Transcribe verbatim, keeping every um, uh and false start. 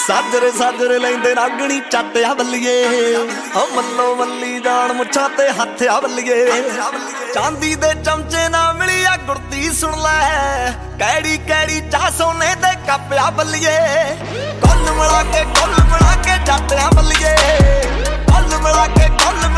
ਸਾਜਰੇ ਸਾਜਰੇ ਲੈਂਦੇ ਨਾਗਣੀ ਚੱਟਿਆ ਬੱਲੀਏ ਹੋ ਮੱਲੋ ਮੱਲੀ ਜਾਣ ਮੁੱਛਾਂ ਤੇ ਹੱਥ ਆ ਬੱਲੀਏ ਚਾਂਦੀ ਦੇ ਚਮਚੇ ਨਾ ਮਿਲੀ ਆ ਗੁਰਦੀ ਸੁਣ ਲੈ ਕੈੜੀ ਕੈੜੀ ਚਾਹ ਸੋਨੇ ਦੇ ਕੱਪ ਆ ਬੱਲੀਏ ਕੁੱਲ ਮਿਲਾ ਕੇ ਕੁੱਲ ਮਿਲਾ ਕੇ ਜੱਟ ਆ ਬੱਲੀਏ ਕੁੱਲ ਮਿਲਾ ਕੇ ਕੁੱਲ